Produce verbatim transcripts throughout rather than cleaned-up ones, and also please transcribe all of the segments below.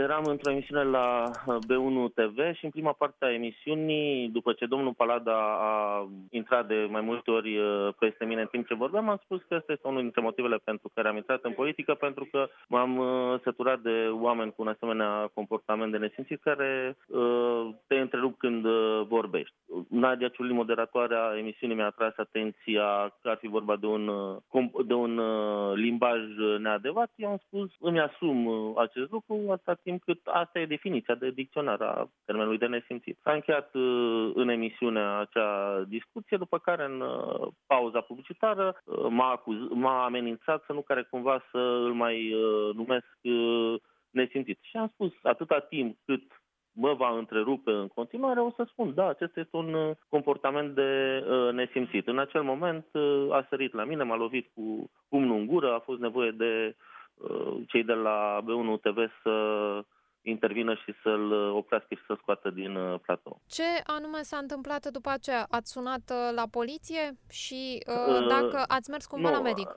eram într-o emisiune la B unu T V și în prima parte a emisiunii, după ce domnul Palada a intrat de mai multe ori peste mine în timp ce vorbeam, am spus că ăsta este unul dintre motivele pentru care am intrat în politică, pentru că m-am săturat de oameni cu un asemenea comportament de nesimțit care uh, te întrerup când uh, vorbești. Nadia Ciuli, moderatoarea emisiunii, mi-a atras atenția că ar fi vorba de un, de un uh, limbaj neadevărat. Eu am spus, îmi asum uh, acest lucru atâta timp cât asta e definiția de dicționar a termenului de nesimțit. S-a încheiat uh, în emisiunea acea discuție, după care în uh, pauza publicitară uh, m-a, acuz, m-a amenințat să nu care cumva să îl mai uh, numesc uh, nesimțit. Și am spus, atâta timp cât mă va întrerupe în continuare, o să spun, da, acesta este un uh, comportament de uh, nesimțit. În acel moment uh, a sărit la mine, m-a lovit cu pumnul în gură, a fost nevoie de uh, cei de la B unu T V să intervină și să-l oprească și să scoată din uh, platou. Ce anume s-a întâmplat după aceea? Ați sunat uh, la poliție și uh, dacă ați mers cumva nu, la medic?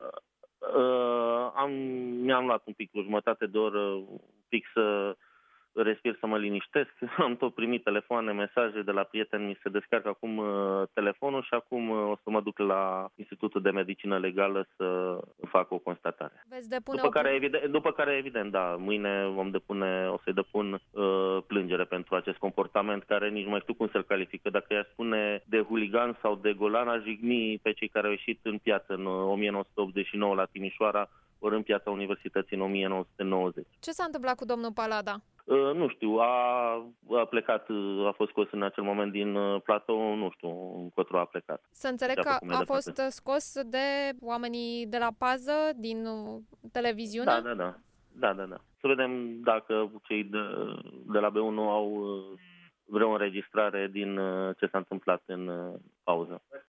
Uh, am, mi-am luat un pic, o jumătate de oră, un pic să respir, să mă liniștesc. Am tot primit telefoane, mesaje de la prieteni, mi se descarcă acum uh, telefonul și acum uh, o să mă duc la Institutul de Medicină Legală să fac o constatare. Veți depune după, o... care, evident, după care, evident, da, mâine vom depune, o să-i depun uh, plângere pentru acest comportament care nici nu mai știu cum să-l califică. Dacă i-aș spune de huligan sau de golan, aș jigni pe cei care au ieșit în piață în o mie nouă sute optzeci și nouă la Timișoara, ori în Piața Universității în o mie nouă sute nouăzeci. Ce s-a întâmplat cu domnul Palada? Uh, nu știu, a, a plecat, a fost scos în acel moment din uh, platou, nu știu încotro a plecat. Să înțeleg că a fost scos de oamenii de la pază, din uh, televiziune? Da, da, da. Da, da, da. Să vedem dacă cei de, de la B unu au uh, vreo înregistrare din uh, ce s-a întâmplat în uh, pauză.